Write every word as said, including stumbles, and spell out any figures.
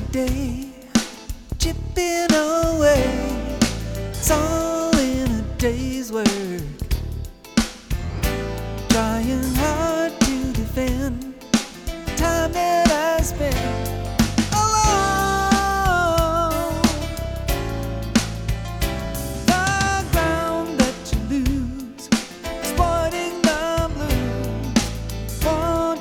day, chipping away. It's all in a day's work.